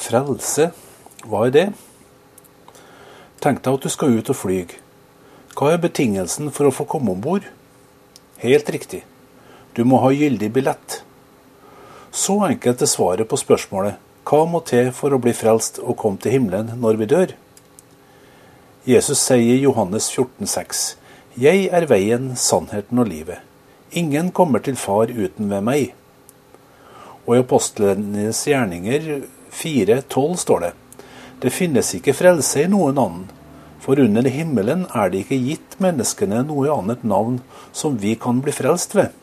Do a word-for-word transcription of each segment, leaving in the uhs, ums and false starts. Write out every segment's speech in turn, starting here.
Frelse, hva er det? Tenk deg at du skal ut og flyge. Hva er betingelsen for å få komme ombord? Helt riktig, du må ha gyldig billett. Så enkelt er svaret på spørsmålet, hva må til for å bli frelst og komme til himmelen når vi dør? Jesus sier i Johannes fjorten seks, «Jeg er veien, sannheten og livet. Ingen kommer til far uten ved meg.» Og i Apostlenes gjerninger fire tolv står det, «Det finnes ikke frelse i noen annen, for under himmelen er det ikke gitt menneskene noe annet navn som vi kan bli frelst ved.»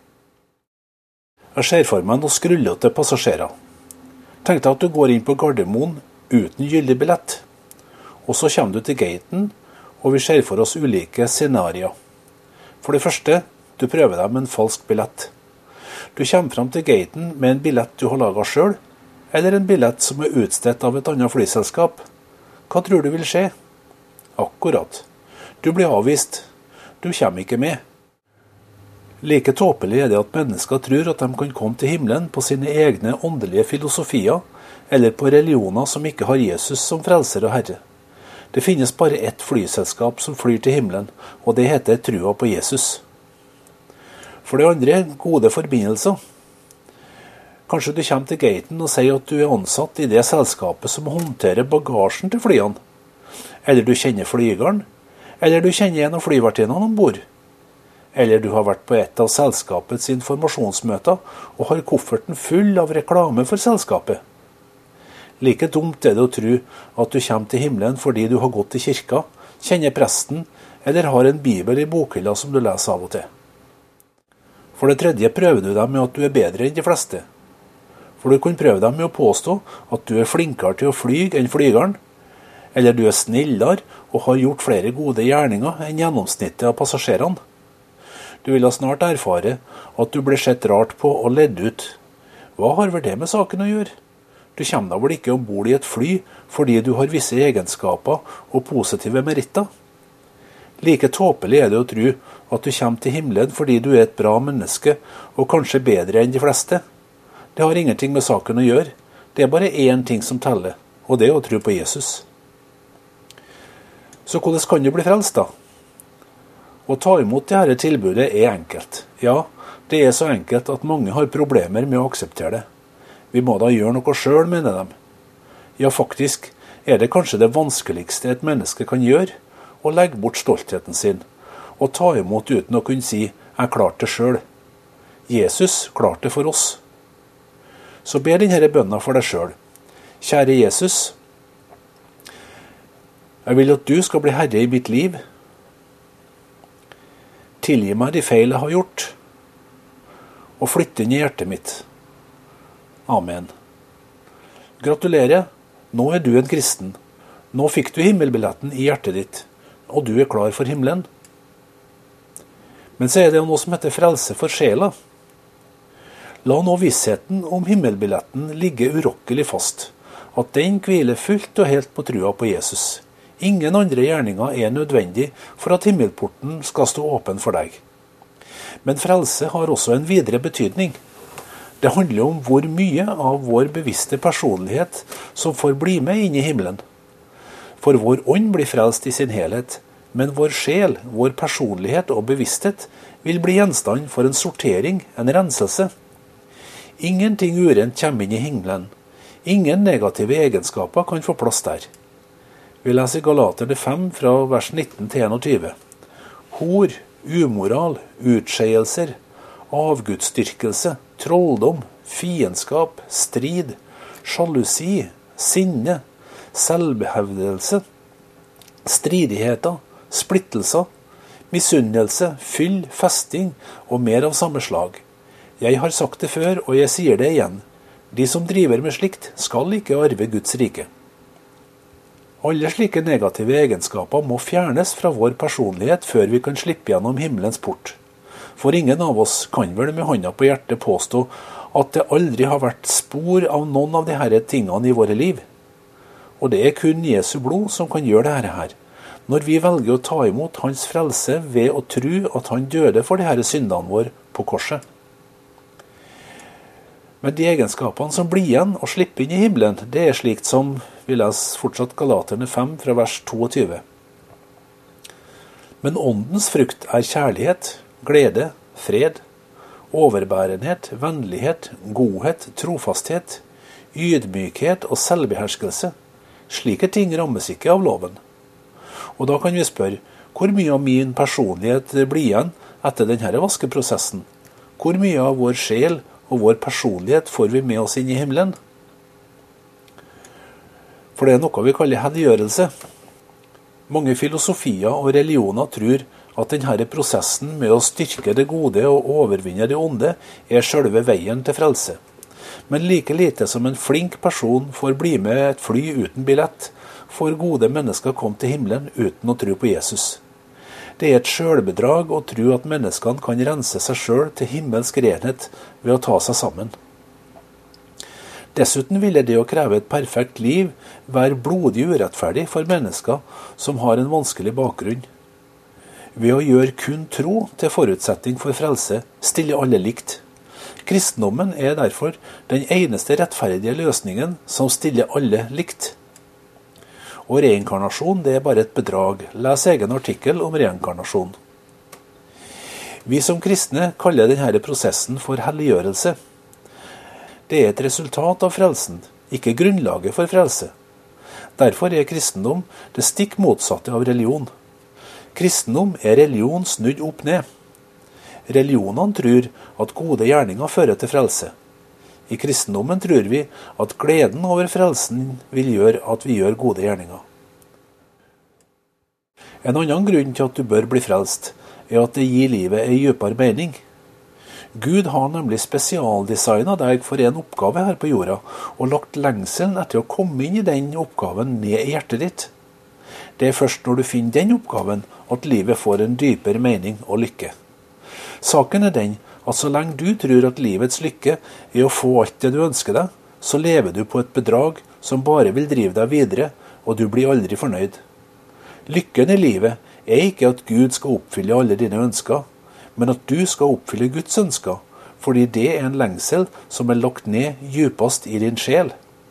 Jeg ser for meg noen skrullete passasjerer. Tenk deg at du går inn på Gardermoen uten gyldig billett, og så kommer du til gaten, og vi ser for oss ulike scenarier. For det første, du prøver deg med en falsk billett. Du kommer frem til gaten med en billett du har laget selv, eller en billett som er utstedt av et annet flyselskap. Hva tror du vil skje? Akkurat. Du blir avvist. Du kommer ikke med. Like tåpelig er det at mennesker tror at de kan komme til himmelen på sine egne åndelige filosofier, eller på religioner som ikke har Jesus som frelser og herre. Det finnes bare ett flyselskap som flyr til himmelen, og det heter trua på Jesus. For det andre, gode forbindelser. Kanskje du kommer til gaten og sier at du er ansatt i det selskapet som håndterer bagasjen til flyene. Eller du kjenner flygeren, eller du kjenner en av flyvertinnene ombord. Eller du har vært på et av selskapets informasjonsmøter og har kofferten full av reklame for selskapet. Like dumt er det å tro at du kommer til himmelen fordi du har gått i kirka, kjenner presten, eller har en bibel i bokhylla som du leser av og til. For det tredje prøver du deg med at du er bedre enn de fleste. For du kan prøve deg med å påstå at du er flinkere til å flyge enn flygeren, eller du er snillere og har gjort flere gode gjerninger enn gjennomsnittet av passasjerene. Du vil ha snart erfare at du blir sett rart på og ledd ut. Hva har vel det med saken å gjøre? Du kommer da vel ikke ombord i et fly fordi du har visse egenskaper og positive meritter? Like tåpelig er det å tro at du kommer til himmelen fordi du er et bra menneske og kanskje bedre enn de fleste. Det har ingenting med saken å gjøre. Det er bare én ting som teller, og det er å tro på Jesus. Så hvordan kan du bli frelst da? Å ta imot dette tilbudet er enkelt. Ja, det er så enkelt at mange har problemer med å akseptere det. Vi må da gjøre noe selv, mener de. Ja, faktisk er det kanskje det vanskeligste et menneske kan gjøre, å legge bort stoltheten sin, og ta imot uten å kunne si, jeg klarte det selv. Jesus klarte det for oss. Så ber denne bønnen for deg selv. Kjære Jesus, jeg vil at du skal bli herre i mitt liv. Tilgi meg de feil jeg har gjort, og flytte inn i hjertet mitt. Amen. Gratulerer, nå er du en kristen. Nå fikk du himmelbilletten i hjertet ditt, og du er klar for himmelen. Men så er det noe som heter frelse for sjela. La nå vissheten om himmelbilletten ligge urokkelig fast, at den hviler fullt og helt på trua på Jesus. Ingen andre gjerninger er nødvendig for at himmelporten skal stå åpen for deg. Men frelse har også en videre betydning. Det handler om hvor mye av vår bevisste personlighet som får bli med inn i himmelen. For vår ånd blir frelst i sin helhet, men vår sjel, vår personlighet og bevissthet vil bli gjenstand for en sortering, en renselse. Ingenting urent kommer inn i himmelen. Ingen negative egenskaper kan få plass der. Vi leser Galaterne fem fra vers nitten til enogtyve. Hor, umoral, utskeielser, avgudsdyrkelse, trolldom, fiendskap, strid, sjalusi, sinne, selvbehevdelse, stridigheter, splittelser, misunnelse, fyll, festing og mer av samme slag. Jeg har sagt det før, og jeg sier det igjen. De som driver med slikt skal ikke arve Guds rike. Alle slike negative egenskaper må fjernes fra vår personlighet før vi kan slippe gjennom himmelens port. For ingen av oss kan vel med hånda på hjertet påstå at det aldri har vært spor av noen av disse tingene i våre liv. Og det er kun Jesu blod som kan gjøre dette her. Når vi velger å ta imot hans frelse ved å tro at han døde for disse syndene våre på korset. Men de egenskapene som blir igjen og slipper inn i himmelen, det er slikt som vi leser fortsatt Galaterne fem fra vers tjueto. Men åndens frukt er kjærlighet, glede, fred, overbærenhet, vennlighet, godhet, trofasthet, ydmykhet og selvbeherskelse. Slike ting rammes ikke av loven. Og da kan vi spørre, hvor mye av min personlighet blir igjen etter denne vaskeprosessen? Hvor mye av vår sjel og vår personlighet får vi med oss inn i himmelen? For det er noe vi kaller helliggjørelse. Mange filosofier og religioner tror at denne prosessen med å styrke det gode og overvinne det onde er selve veien til frelse. Men like lite som en flink person får bli med et fly uten billett, får gode mennesker komme til himmelen uten å tro på Jesus. Det er et selvbedrag å tro at menneskene kan rense seg selv til himmelsk renhet ved å ta seg sammen. Dessuten ville det å kreve et perfekt liv være blodig urettferdig for mennesker som har en vanskelig bakgrunn. Ved å gjøre kun tro til forutsetning for frelse, stiller alle likt. Kristendommen er derfor den eneste rettferdige løsningen som stiller alle likt. Og reinkarnasjon, det er bare et bedrag. Les egen artikkel om reinkarnasjon. Vi som kristne kaller denne prosessen for helliggjørelse. Det er et resultat av frelsen, ikke grunnlaget for frelse. Derfor er kristendom det stikk motsatte av religion. Kristendom er religion snudd opp ned. Religionene tror at gode gjerninger fører til frelse. I kristendommen tror vi at gleden over frelsen vil gjøre at vi gjør gode gjerninger. En annen grunn til at du bør bli frelst, er at det gir livet en dypere mening. Gud har nemlig spesialdesignet deg for en oppgave her på jorda, og lagt lengselen etter å komme inn i den oppgaven ned i hjertet ditt. Det er først når du finner den oppgaven at livet får en dypere mening og lykke. Saken er den at så lenge du tror at livets lykke er å få alt det du ønsker deg, så lever du på et bedrag som bare vil drive deg videre, og du blir aldri fornøyd. Lykken i livet er ikke at Gud skal oppfylle alle dine ønsker, men at du skal oppfylle Guds ønsker, fordi det er en lengsel som er lagt ned djupest i din sjel.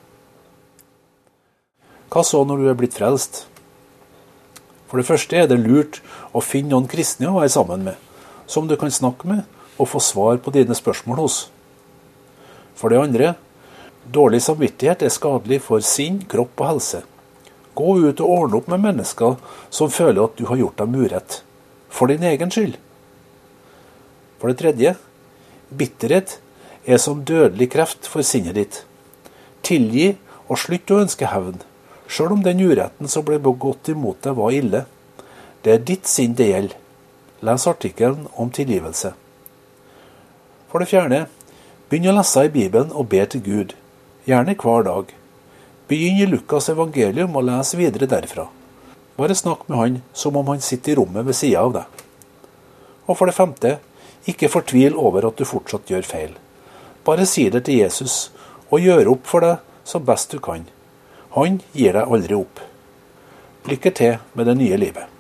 Hva så når du er blitt frelst? For det første er det lurt å finne noen kristne å være sammen med, som du kan snakke med og få svar på dine spørsmål hos. For det andre, dårlig samvittighet er skadelig for sinn, kropp og helse. Gå ut og ordne opp med mennesker som føler at du har gjort dem urett, for din egen skyld. For det tredje, bitterhet er som dødelig kreft for sinnet ditt. Tilgi og slutt å ønske hevn, selv om den uretten som ble begått imot deg var ille. Det er ditt sinn det gjelder. Les artikkelen om tilgivelse. For det fjerde, begynn å lese i Bibelen og be til Gud, gjerne hver dag. Begynn i Lukas evangelium og les videre derfra. Bare snakk med han som om han sitter i rommet ved siden av deg. Og for det femte, ikke fortvil over at du fortsatt gjør feil. Bare si det til Jesus, og gjør opp for deg som best du kan. Han gir deg aldri opp. Lykke til med det nye livet.